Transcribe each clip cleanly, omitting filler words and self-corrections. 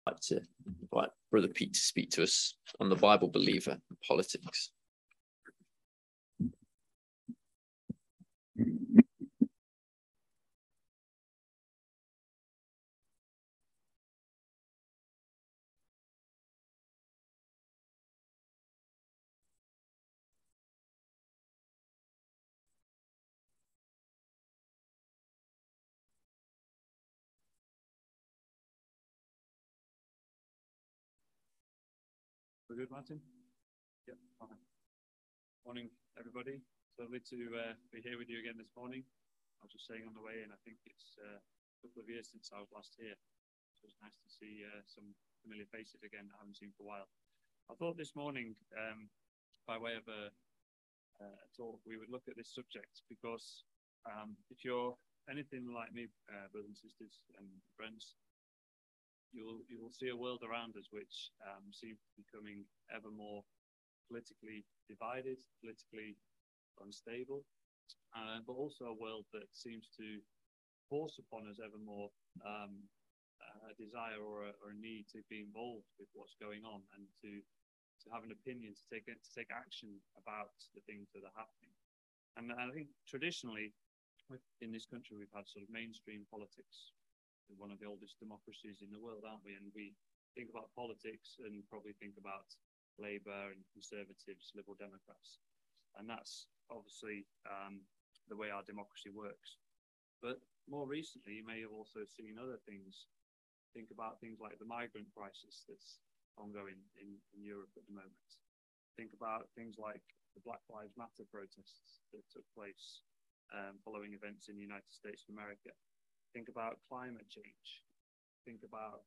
I'd like to invite Brother Pete to speak to us on the Bible believer and politics. We're good, Martin? Yep, fine. Morning, everybody. So lovely to be here with you again this morning. I was just saying on the way in, I think it's a couple of years since I was last here. So it's nice to see some familiar faces again that I haven't seen for a while. I thought this morning, by way of a talk, we would look at this subject because if you're anything like me, brothers and sisters and friends, you'll see a world around us which seems to be becoming ever more politically divided, politically unstable, but also a world that seems to force upon us ever more a desire or a need to be involved with what's going on and to have an opinion, to take action about the things that are happening. And I think traditionally in this country we've had sort of mainstream politics. One of the oldest democracies in the world, aren't we? And we think about politics and probably think about Labour and Conservatives, Liberal Democrats. And that's obviously the way our democracy works. But more recently, you may have also seen other things. Think about things like the migrant crisis that's ongoing in Europe at the moment. Think about things like the Black Lives Matter protests that took place following events in the United States of America. Think about climate change. Think about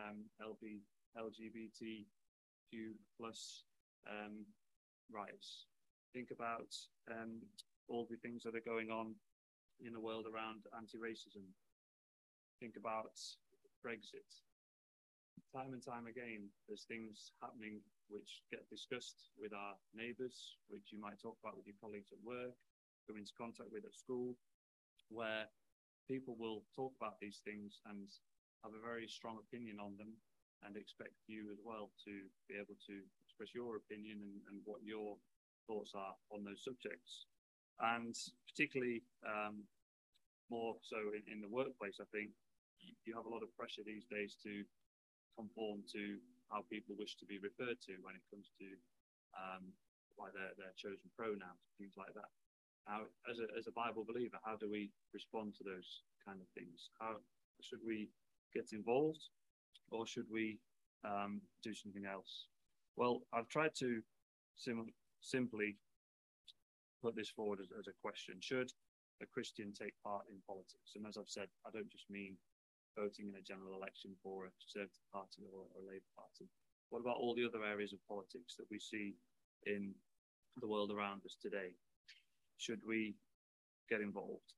LGBTQ plus rights. Think about all the things that are going on in the world around anti-racism. Think about Brexit. Time and time again, there's things happening which get discussed with our neighbours, which you might talk about with your colleagues at work, come into contact with at school, where people will talk about these things and have a very strong opinion on them and expect you as well to be able to express your opinion and what your thoughts are on those subjects. And particularly more so in the workplace, I think you have a lot of pressure these days to conform to how people wish to be referred to when it comes to like their chosen pronouns, things like that. How, as a Bible believer, how do we respond to those kind of things? How should we get involved, or should we do something else? Well, I've tried to simply put this forward as a question: should a Christian take part in politics? And as I've said, I don't just mean voting in a general election for a Conservative Party or a Labour Party. What about all the other areas of politics that we see in the world around us today? Should we get involved?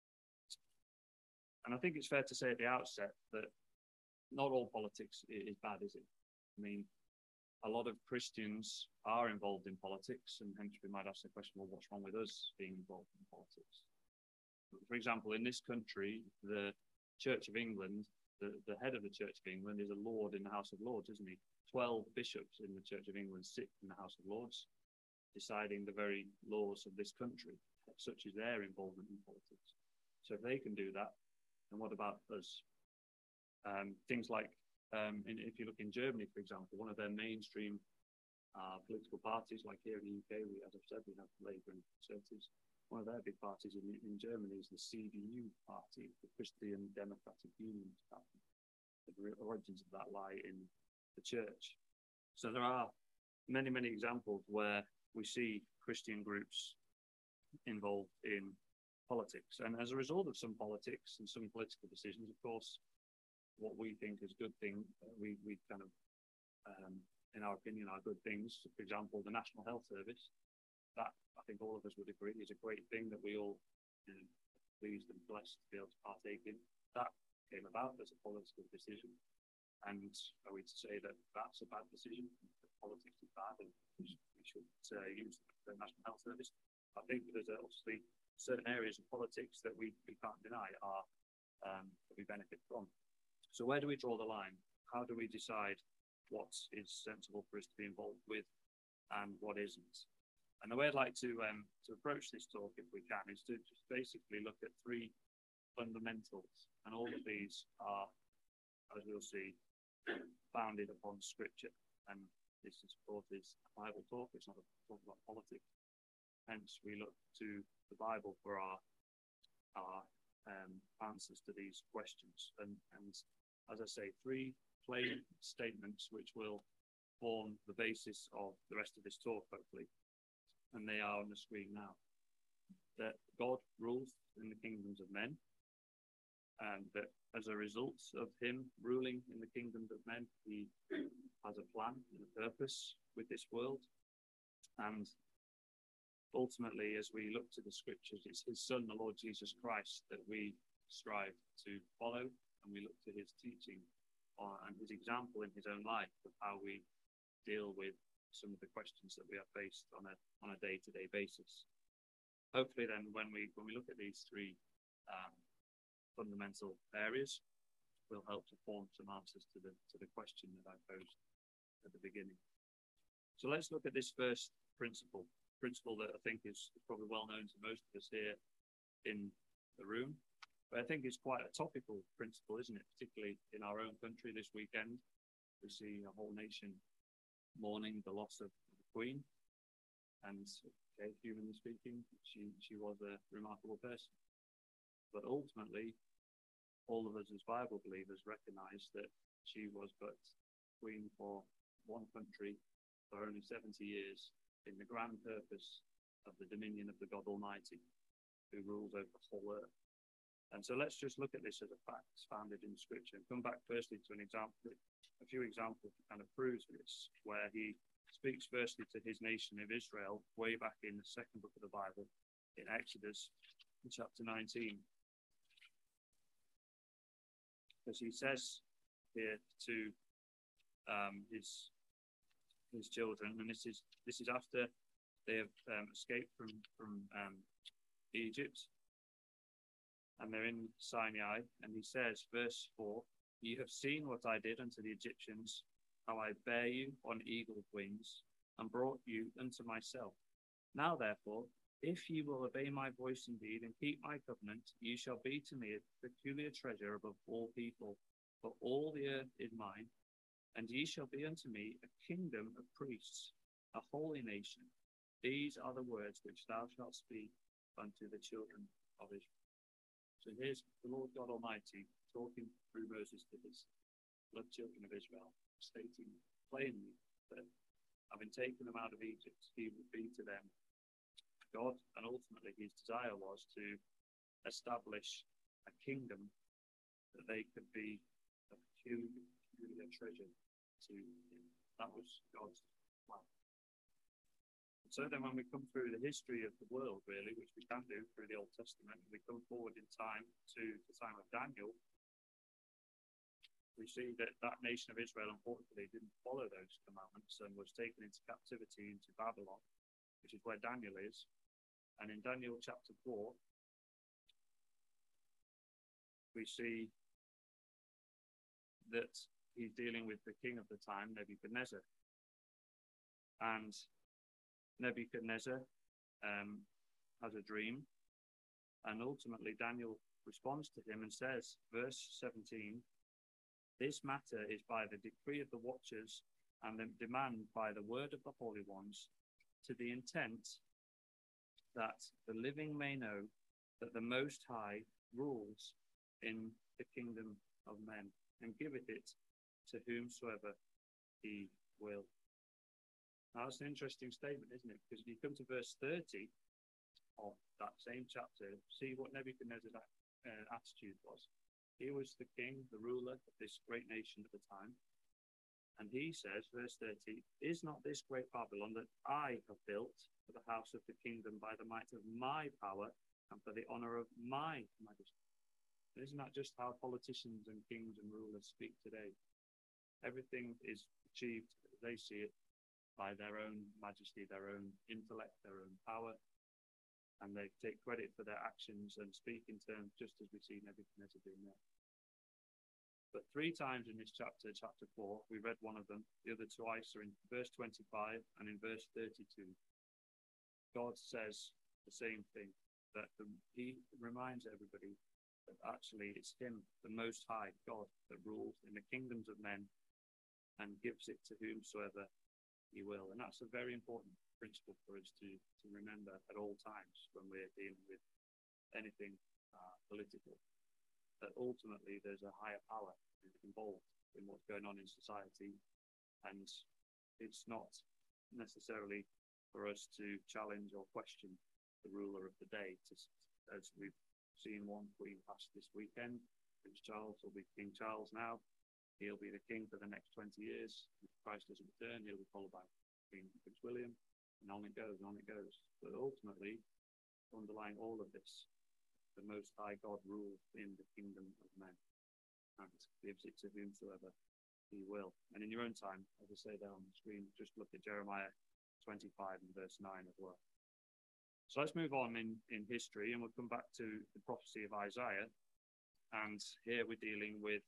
And I think it's fair to say at the outset that not all politics is bad, is it? I mean, a lot of Christians are involved in politics, and hence we might ask the question, well, what's wrong with us being involved in politics? For example, in this country, the Church of England, the head of the Church of England is a Lord in the House of Lords, isn't he? 12 bishops in the Church of England sit in the House of Lords, deciding the very laws of this country, such as their involvement in politics. So if they can do that, then what about us? Things like, if you look in Germany, for example, one of their mainstream political parties, like here in the UK, as I've said, we have Labour and Conservatives. One of their big parties in Germany is the CDU party, the Christian Democratic Union Party. The origins of that lie in the church. So there are many, many examples where we see Christian groups involved in politics. And as a result of some politics and some political decisions, of course, what we think is good thing, we kind of, in our opinion, are good things. For example, the National Health Service, that I think all of us would agree is a great thing that we all pleased and blessed to be able to partake in. That came about as a political decision. And are we to say that that's a bad decision, that politics is bad and we should use the National Health Service? I think there's obviously certain areas of politics that we can't deny are that we benefit from. So where do we draw the line? how do we decide what is sensible for us to be involved with and what isn't? And the way I'd like to approach this talk, if we can, is to just basically look at three fundamentals, and all of these are, as we'll see, founded upon Scripture. And this, of course, is a Bible talk. It's not a talk about politics. Hence, we look to the Bible for our answers to these questions. And as I say, three plain statements which will form the basis of the rest of this talk, hopefully. And they are on the screen now. That God rules in the kingdoms of men, and that as a result of him ruling in the kingdoms of men, he has a plan and a purpose with this world. And ultimately, as we look to the scriptures, it's his Son, the Lord Jesus Christ, that we strive to follow, and we look to his teaching and his example in his own life of how we deal with some of the questions that we are faced on a day-to-day basis. Hopefully, then, when we look at these three fundamental areas, will help to form some answers to the question that I posed at the beginning. So let's look at this first principle that I think is probably well known to most of us here in the room. But I think it's quite a topical principle, isn't it? Particularly in our own country this weekend, we see a whole nation mourning the loss of the Queen. And okay, humanly speaking, she was a remarkable person. But ultimately, all of us as Bible believers recognize that she was but Queen for one country for only 70 years in the grand purpose of the dominion of the God Almighty, who rules over the whole earth. And so let's just look at this as a fact founded in Scripture and come back firstly to a few examples to kind of prove this, where he speaks firstly to his nation of Israel way back in the second book of the Bible, in Exodus chapter 19. Because he says here to his children, and this is after they have escaped from Egypt, and they're in Sinai, and he says, verse 4, "You have seen what I did unto the Egyptians, how I bare you on eagle's wings, and brought you unto myself. Now therefore, if ye will obey my voice indeed, and keep my covenant, ye shall be to me a peculiar treasure above all people, for all the earth is mine, and ye shall be unto me a kingdom of priests, a holy nation. These are the words which thou shalt speak unto the children of Israel." So here's the Lord God Almighty talking through Moses to his beloved children of Israel, stating plainly that having taken them out of Egypt, he would be to them God, and ultimately his desire was to establish a kingdom that they could be a peculiar treasure to him. That was God's plan. And so then when we come through the history of the world, really, which we can do through the Old Testament, we come forward in time to the time of Daniel, we see that that nation of Israel, unfortunately, didn't follow those commandments and was taken into captivity into Babylon, which is where Daniel is. And in Daniel chapter 4, we see that he's dealing with the king of the time, Nebuchadnezzar. And Nebuchadnezzar has a dream, and ultimately Daniel responds to him and says, verse 17, "This matter is by the decree of the watchers and the demand by the word of the holy ones, to the intent that the living may know that the Most High rules in the kingdom of men, and giveth it to whomsoever he will." Now, that's an interesting statement, isn't it? Because if you come to verse 30 of that same chapter, see what Nebuchadnezzar's attitude was. He was the king, the ruler of this great nation at the time. And he says, verse 30, "Is not this great Babylon that I have built for the house of the kingdom by the might of my power and for the honor of my majesty?" And isn't that just how politicians and kings and rulers speak today? Everything is achieved, as they see it, by their own majesty, their own intellect, their own power, and they take credit for their actions and speak in terms just as we see Nebuchadnezzar doing there. But 3 times in this chapter, chapter 4, we read one of them. The other twice are in verse 25 and in verse 32. God says the same thing, that he reminds everybody that actually it's him, the Most High God, that rules in the kingdoms of men and gives it to whomsoever he will. And that's a very important principle for us to remember at all times when we're dealing with anything political, that ultimately there's a higher power involved in what's going on in society, and it's not necessarily for us to challenge or question the ruler of the day. As we've seen one queen pass this weekend, Prince Charles will be King Charles now. He'll be the king for the next 20 years. If Christ doesn't return, he'll be followed by King Prince William, and on it goes, and on it goes. But ultimately, underlying all of this, the Most High God rules in the kingdom of men and gives it to whomsoever he will. And in your own time, as I say there on the screen, just look at Jeremiah 25 and verse 9 as well. So let's move on in history, and we'll come back to the prophecy of Isaiah. And here we're dealing with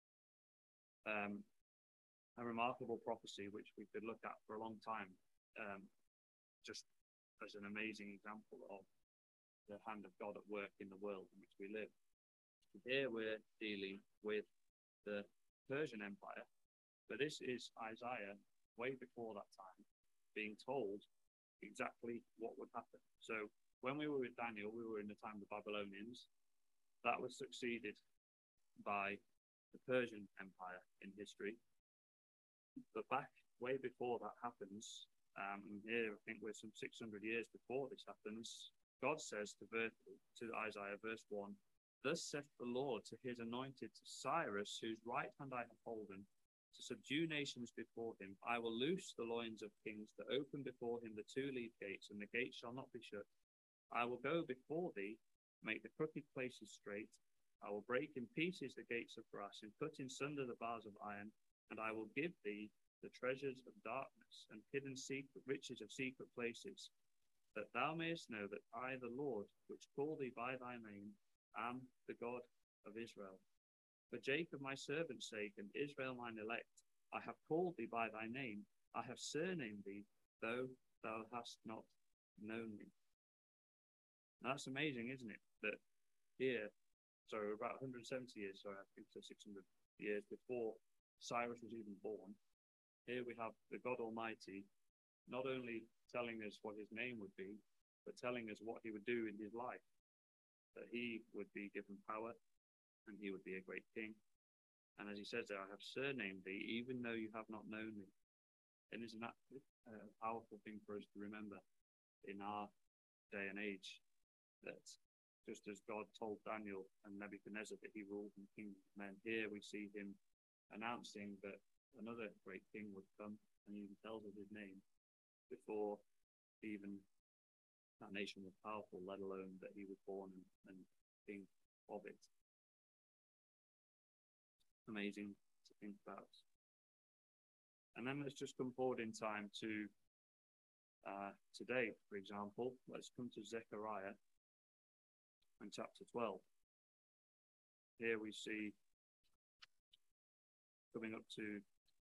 a remarkable prophecy which we could look at for a long time, just as an amazing example of the hand of God at work in the world in which we live. Here we're dealing with the Persian Empire, but this is Isaiah way before that time being told exactly what would happen. So when we were with Daniel, we were in the time of the Babylonians. That was succeeded by the Persian Empire in history. But back way before that happens, here I think we're some 600 years before this happens, God says to Isaiah, verse 1, "Thus saith the Lord to his anointed, to Cyrus, whose right hand I have holden, to subdue nations before him. I will loose the loins of kings, to open before him the 2 lead gates, and the gates shall not be shut. I will go before thee, make the crooked places straight. I will break in pieces the gates of brass, and cut in sunder the bars of iron, and I will give thee the treasures of darkness, and hidden riches of secret places, that thou mayest know that I, the Lord, which call thee by thy name, am the God of Israel. For Jacob my servant's sake, and Israel mine elect, I have called thee by thy name, I have surnamed thee, though thou hast not known me." Now, that's amazing, isn't it? That here, so about 170 years, sorry, I think so 600 years before Cyrus was even born, here we have the God Almighty not only telling us what his name would be, but telling us what he would do in his life, that he would be given power and he would be a great king. And as he says there, "I have surnamed thee, even though you have not known me." And isn't that a powerful thing for us to remember in our day and age, that just as God told Daniel and Nebuchadnezzar that he ruled in the kingdom of men, here we see him announcing that another great king would come, and he even tells us his name before even that nation was powerful, let alone that he was born and king of it. Amazing to think about. And then let's just come forward in time to today, for example. Let's come to Zechariah in chapter 12. Here we see, coming up to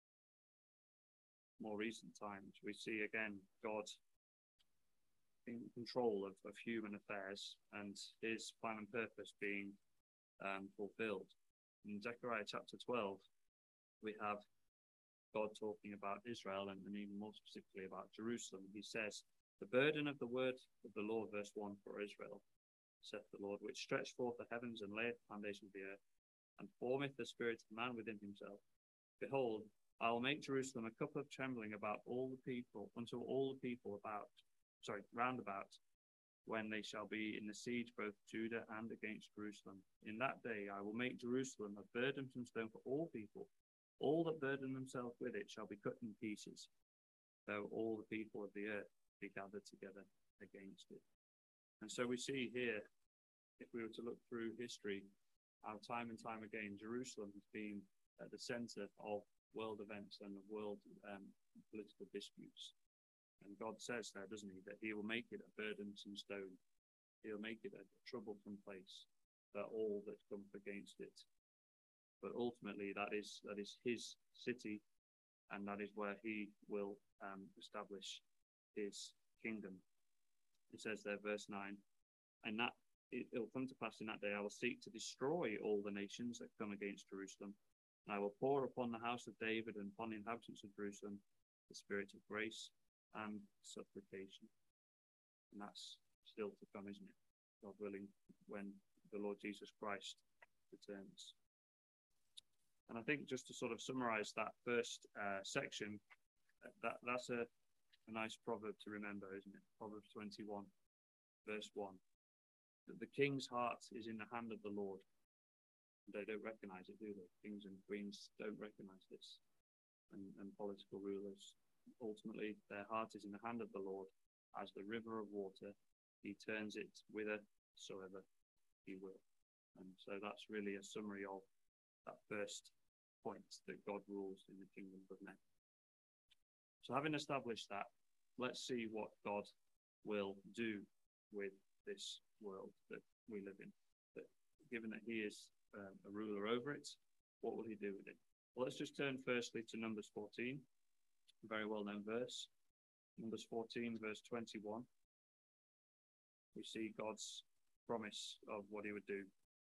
more recent times, we see again God in control of human affairs and his plan and purpose being fulfilled. In Zechariah chapter 12, we have God talking about Israel and even more specifically about Jerusalem. He says, "The burden of the word of the Lord," verse 1, "for Israel, saith the Lord, which stretched forth the heavens and layeth the foundation of the earth, and formeth the spirit of man within himself. Behold, I will make Jerusalem a cup of trembling about all the people, unto all the people round about, when they shall be in the siege, both Judah and against Jerusalem. In that day I will make Jerusalem a burdensome stone for all people. All that burden themselves with it shall be cut in pieces, though all the people of the earth be gathered together against it." And so we see here, if we were to look through history, how time and time again Jerusalem has been at the center of world events and of world political disputes. And God says there, doesn't he, that he will make it a burdensome stone. He'll make it a troublesome place for all that come against it. but ultimately that is his city, and that is where he will establish his kingdom. It says there, verse 9, and that it will come to pass in that day, I will seek to destroy all the nations that come against Jerusalem, and I will pour upon the house of David and upon the inhabitants of Jerusalem the spirit of grace and supplication. And that's still to come, isn't it? God willing, when the Lord Jesus Christ returns. And I think just to sort of summarize that first section, that's a nice proverb to remember, isn't it? Proverbs 21, verse 1. That the king's heart is in the hand of the Lord. They don't recognize it, do they? Kings and queens don't recognize this. And political rulers. Ultimately, their heart is in the hand of the Lord. As the river of water, he turns it whithersoever he will. And so that's really a summary of that first point, that God rules in the kingdom of men. So having established that, let's see what God will do with this world that we live in. That given that he is a ruler over it, what will he do with it? Well, let's just turn firstly to Numbers 14, a very well-known verse. Numbers 14, verse 21. We see God's promise of what he would do,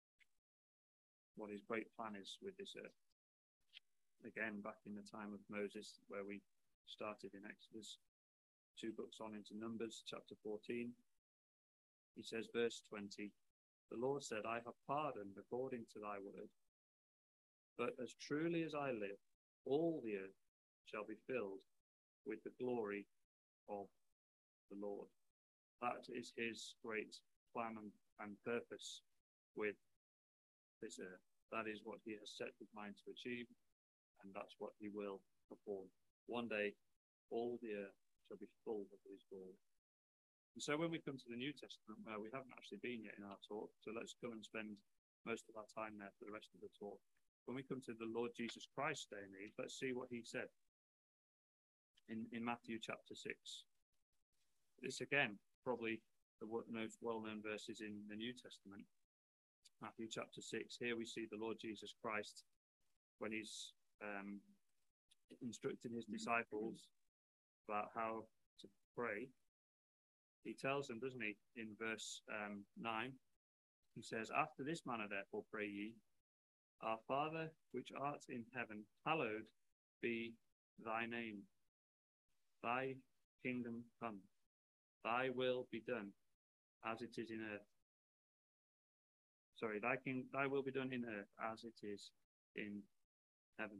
what his great plan is with this earth. Again, back in the time of Moses, where we started in Exodus, 2 books on into Numbers, chapter 14. He says, verse 20, the Lord said, I have pardoned according to thy word, but as truly as I live, all the earth shall be filled with the glory of the Lord. That is his great plan and purpose with this earth. That is what he has set his mind to achieve, and that's what he will perform. One day, all the earth shall be full of his glory. And so when we come to the New Testament, where we haven't actually been yet in our talk, so let's come and spend most of our time there for the rest of the talk. When we come to the Lord Jesus Christ's day and age, let's see what he said in Matthew chapter 6. This again, probably the most well-known verses in the New Testament. Matthew chapter 6, here we see the Lord Jesus Christ when he's instructing his disciples about how to pray. He tells them, doesn't he, in verse 9, he says, after this manner therefore pray ye, our Father which art in heaven, hallowed be thy name. Thy kingdom come, thy will be done as it is in earth. Sorry, thy will be done in earth as it is in heaven.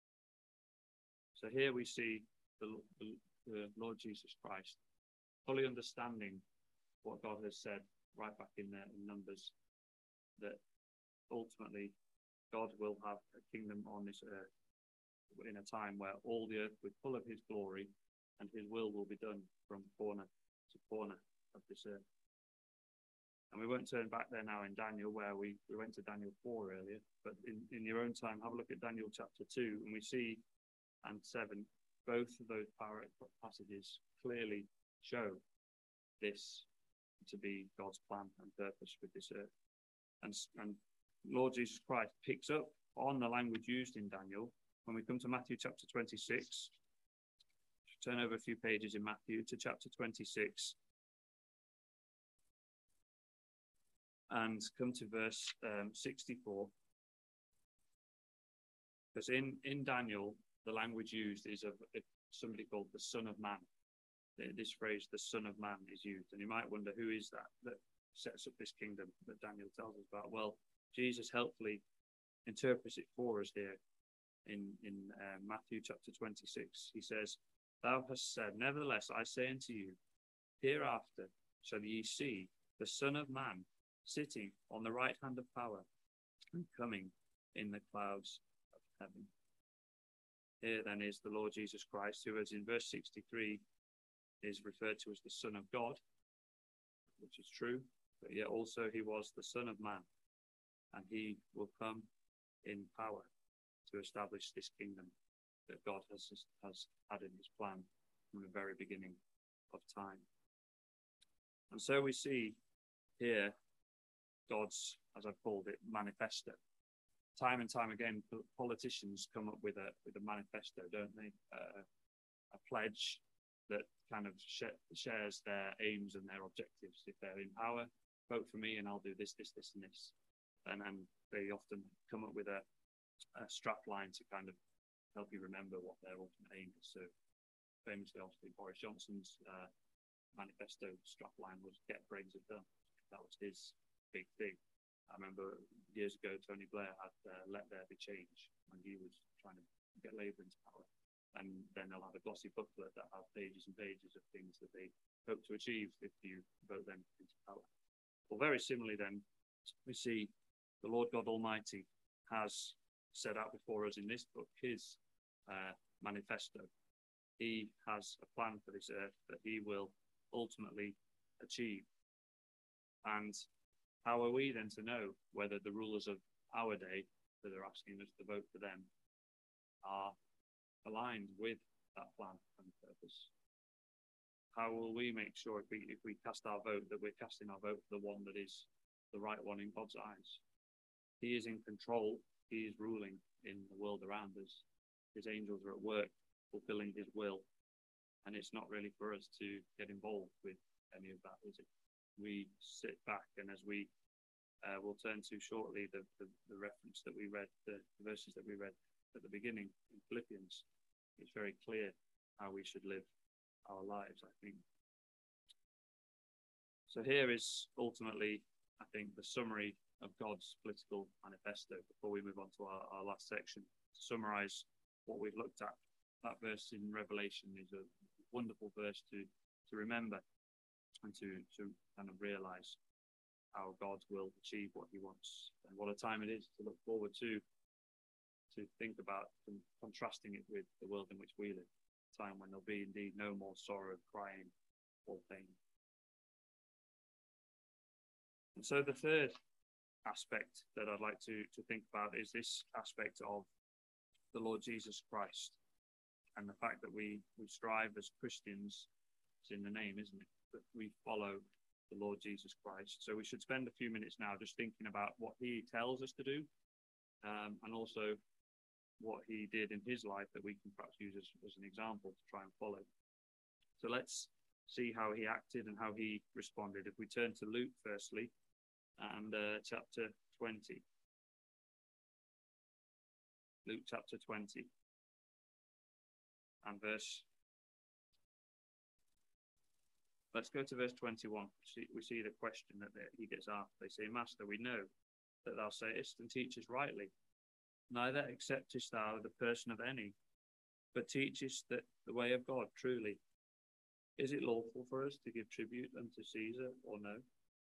So here we see the Lord Jesus Christ fully understanding what God has said right back in there in Numbers, that ultimately God will have a kingdom on this earth in a time where all the earth will be full of his glory, and his will be done from corner to corner of this earth. And we won't turn back there now in Daniel, where we went to Daniel 4 earlier, but in your own time, have a look at Daniel chapter 2, and we see, and 7, both of those passages clearly show this to be God's plan and purpose with this earth. And Lord Jesus Christ picks up on the language used in Daniel. When we come to Matthew chapter 26, turn over a few pages in Matthew to chapter 26 and come to verse 64. Because in Daniel, the language used is of somebody called the Son of Man. This phrase, the Son of Man, is used. And you might wonder, who is that sets up this kingdom that Daniel tells us about? Well, Jesus helpfully interprets it for us here in Matthew chapter 26. He says, thou hast said, nevertheless, I say unto you, hereafter shall ye see the Son of Man sitting on the right hand of power and coming in the clouds of heaven. Here then is the Lord Jesus Christ, who, as in verse 63, is referred to as the Son of God, which is true, but yet also he was the Son of Man, and he will come in power to establish this kingdom that God has had in his plan from the very beginning of time. And so we see here God's, as I've called it, manifesto. time and time again, politicians come up with a manifesto, don't they? A pledge that kind of shares their aims and their objectives. If they're in power, vote for me and I'll do this, this, this, and this. And they often come up with a strap line to kind of help you remember what their ultimate aim is. So famously, obviously, Boris Johnson's manifesto strap line was "Get Brexit done." That was his big thing. I remember years ago, Tony Blair had "Let There Be Change" when he was trying to get Labour into power. And then they'll have a glossy booklet that has pages and pages of things that they hope to achieve if you vote them into power. Well, very similarly then, we see the Lord God Almighty has set out before us in this book his manifesto. He has a plan for this earth that he will ultimately achieve. And how are we then to know whether the rulers of our day that are asking us to vote for them are aligned with that plan and purpose? How will we make sure if we cast our vote that we're casting our vote for the one that is the right one in God's eyes? He is in control. He is ruling in the world around us. His angels are at work fulfilling his will. And it's not really for us to get involved with any of that, is it? We sit back, and as we will turn to shortly the reference that we read, the verses that we read at the beginning in Philippians, it's very clear how we should live our lives, I think. So here is ultimately, I think, the summary of God's political manifesto before we move on to our last section. To summarize what we've looked at, that verse in Revelation is a wonderful verse to remember and to kind of realize how God will achieve what he wants, and what a time it is to look forward to think about and contrasting it with the world in which we live, a time when there'll be indeed no more sorrow, crying, or pain. And so the third aspect that I'd like to think about is this aspect of the Lord Jesus Christ, and the fact that we strive as Christians, it's in the name, isn't it, that we follow the Lord Jesus Christ. So we should spend a few minutes now just thinking about what he tells us to do, and also what he did in his life that we can perhaps use as an example to try and follow. So let's see how he acted and how he responded. If we turn to Luke firstly, and chapter 20. Luke chapter 20 and let's go to verse 21. We see the question that he gets asked. They say, Master, we know that thou sayest and teachest rightly, neither acceptest thou the person of any, but teachest that the way of God truly. Is it lawful for us to give tribute unto Caesar or no?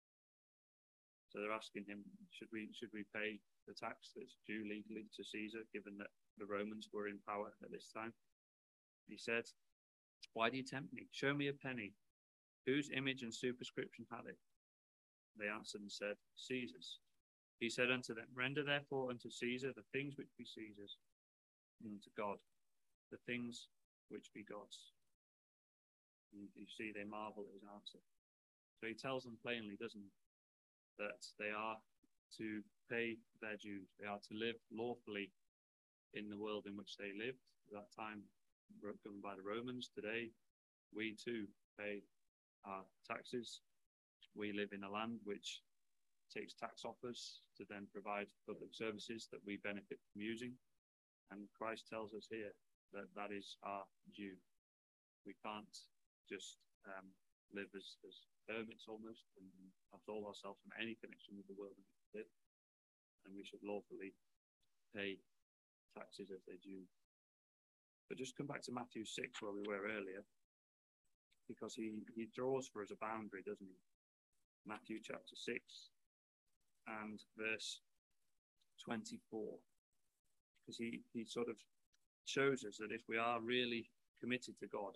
So they're asking him, should we pay the tax that's due legally to Caesar, given that the Romans were in power at this time? He said, why do you tempt me? Show me a penny. Whose image and superscription had it? They answered and said, Caesar's. He said unto them, render therefore unto Caesar the things which be Caesar's, and unto God the things which be God's. And you see, they marvel at his answer. So he tells them plainly, doesn't he, that they are to pay their dues. They are to live lawfully in the world in which they lived. At that time, governed by the Romans. Today, we too pay our taxes. We live in a land which takes tax off us to then provide public services that we benefit from using. And Christ tells us here that that is our due. We can't just live as hermits almost and absolve ourselves from any connection with the world in which we live. And we should lawfully pay taxes as they're due. But just come back to Matthew 6 where we were earlier, because he draws for us a boundary, doesn't he? Matthew chapter 6 and verse 24. Because he sort of shows us that if we are really committed to God,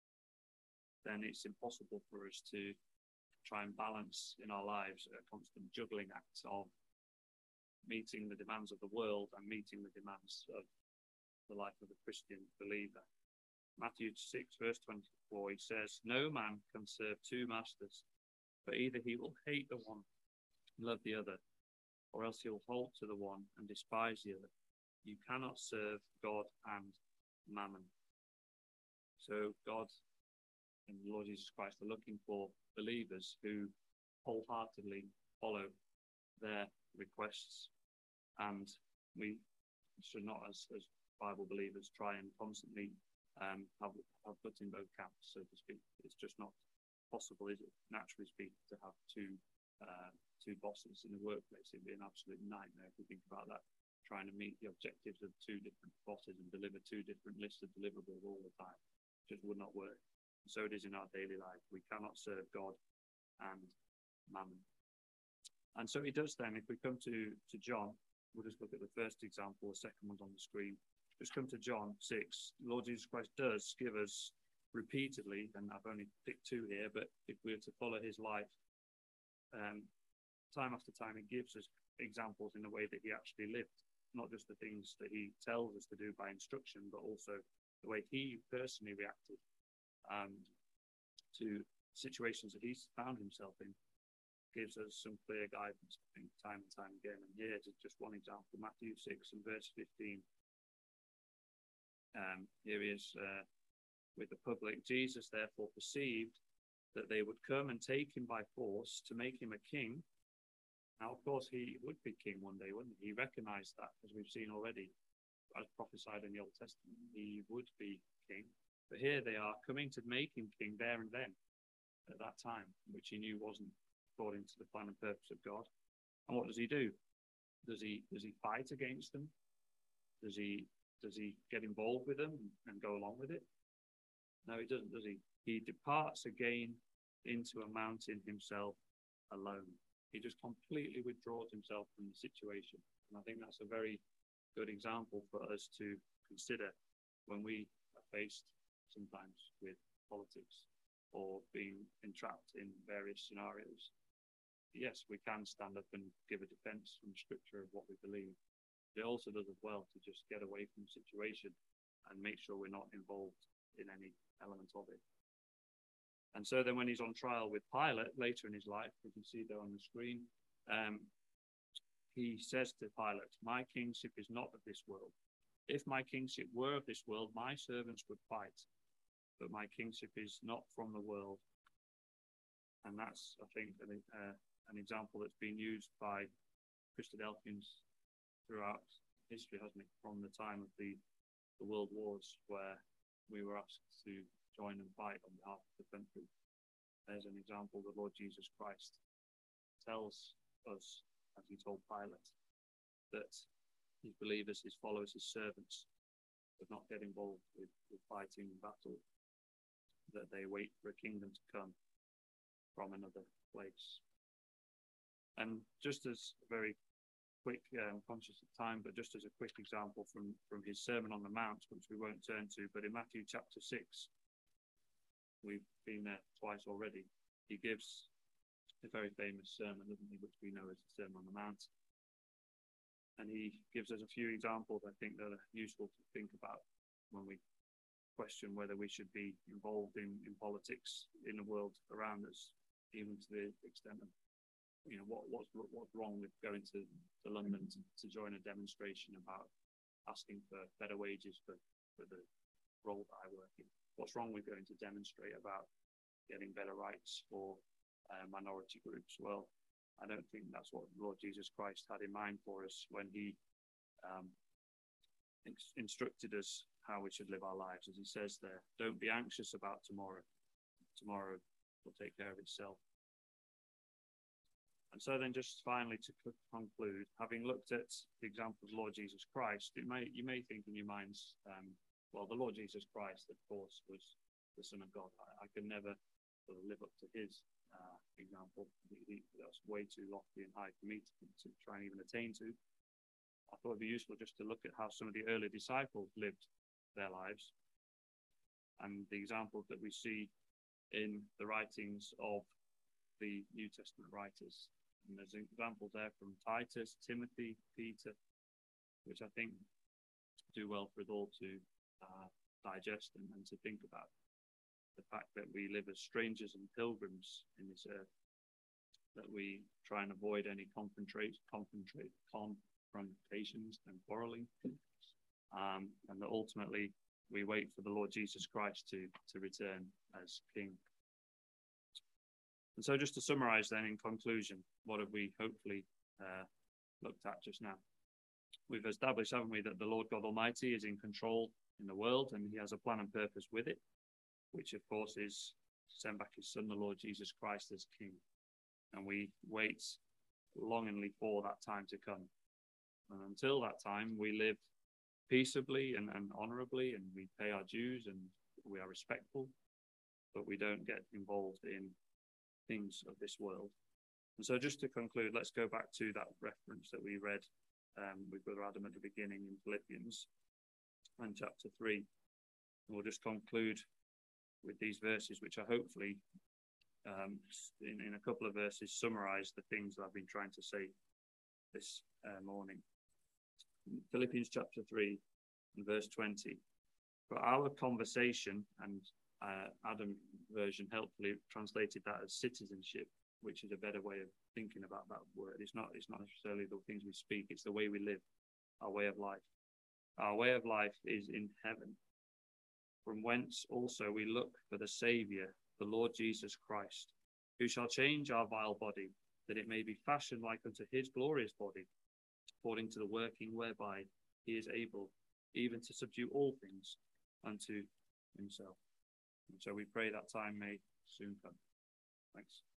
then it's impossible for us to try and balance in our lives a constant juggling act of meeting the demands of the world and meeting the demands of the life of a Christian believer. Matthew 6 verse 24, he says, no man can serve two masters, for either he will hate the one and love the other, or else he'll hold to the one and despise the other. You cannot serve God and mammon. So God and the Lord Jesus Christ are looking for believers who wholeheartedly follow their requests, and we should not, as Bible believers, try and constantly have foot in both camps, so to speak. It's just not possible, is it, naturally speaking, to have two bosses in the workplace. It'd be an absolute nightmare if we think about that, trying to meet the objectives of two different bosses and deliver two different lists of deliverables all the time. It just would not work. So it is in our daily life. We cannot serve God and mammon. And so he does then. If we come to John, we'll just look at the first example, the second one's on the screen. Just come to John 6. Lord Jesus Christ does give us repeatedly, and I've only picked two here, but if we were to follow his life, time after time, he gives us examples in the way that he actually lived, not just the things that he tells us to do by instruction, but also the way he personally reacted to situations that he's found himself in. Gives us some clear guidance, I think, time and time again. And here's just one example, Matthew 6 and verse 15. Here he is with the public. Jesus therefore perceived that they would come and take him by force to make him a king. Now, of course, he would be king one day, wouldn't he? He recognized that, as we've seen already, as prophesied in the Old Testament. He would be king. But here they are coming to make him king there and then, at that time, which he knew wasn't according to the plan and purpose of God. And what does he do? Does he fight against them? Does he get involved with them and go along with it? No, he doesn't, does he? He departs again into a mountain himself alone. He just completely withdraws himself from the situation. And I think that's a very good example for us to consider when we are faced sometimes with politics or being entrapped in various scenarios. Yes, we can stand up and give a defense from scripture of what we believe. It also does as well to just get away from the situation and make sure we're not involved in any element of it. And so then when he's on trial with Pilate later in his life, we can see there on the screen, he says to Pilate, my kingship is not of this world. If my kingship were of this world, my servants would fight, but my kingship is not from the world. And that's, I think, an example that's been used by Christadelphians throughout history, hasn't it? From the time of the world wars, where we were asked to join and fight on behalf of the country. There's an example. The Lord Jesus Christ tells us, as he told Pilate, that his believers, his followers, his servants would not get involved with fighting battle, that they wait for a kingdom to come from another place. And just as a very quick, conscious of time, but just as a quick example from his Sermon on the Mount, which we won't turn to, but in Matthew chapter 6, we've been there twice already. He gives a very famous sermon, doesn't he, which we know as the Sermon on the Mount. And he gives us a few examples, I think, that are useful to think about when we question whether we should be involved in politics in the world around us, even to the extent of, what's wrong with going to London to join a demonstration about asking for better wages for the role that I work in. What's wrong with going to demonstrate about getting better rights for minority groups? Well, I don't think that's what Lord Jesus Christ had in mind for us when he instructed us how we should live our lives. As he says there, don't be anxious about tomorrow. Tomorrow will take care of itself. And so then just finally to conclude, having looked at the example of Lord Jesus Christ, you may think in your minds, well, the Lord Jesus Christ, of course, was the Son of God. I could never sort of live up to his example. That's way too lofty and high for me to try and even attain to. I thought it'd be useful just to look at how some of the early disciples lived their lives and the examples that we see in the writings of the New Testament writers. And there's examples there from Titus, Timothy, Peter, which I think do well for us all to digest and to think about. The fact that we live as strangers and pilgrims in this earth, that we try and avoid any confrontations and quarreling, and that ultimately we wait for the Lord Jesus Christ to return as King. And so just to summarize then in conclusion, what have we hopefully looked at just now? We've established, haven't we, that the Lord God Almighty is in control in the world and he has a plan and purpose with it, which of course is to send back his son, the Lord Jesus Christ, as King. And we wait longingly for that time to come. And until that time, we live peaceably and honorably, and we pay our dues and we are respectful, but we don't get involved in things of this world. And so just to conclude, let's go back to that reference that we read with Brother Adam at the beginning in Philippians and chapter 3. And we'll just conclude with these verses, which are hopefully in a couple of verses summarize the things that I've been trying to say this morning. Philippians chapter 3 and verse 20. For our conversation, and Adam version helpfully translated that as citizenship, which is a better way of thinking about that word. It's not necessarily the things we speak, it's the way we live, our way of life. Our way of life is in heaven, from whence also we look for the Saviour, the Lord Jesus Christ, who shall change our vile body, that it may be fashioned like unto his glorious body, according to the working whereby he is able even to subdue all things unto himself. And so we pray that time may soon come. Thanks.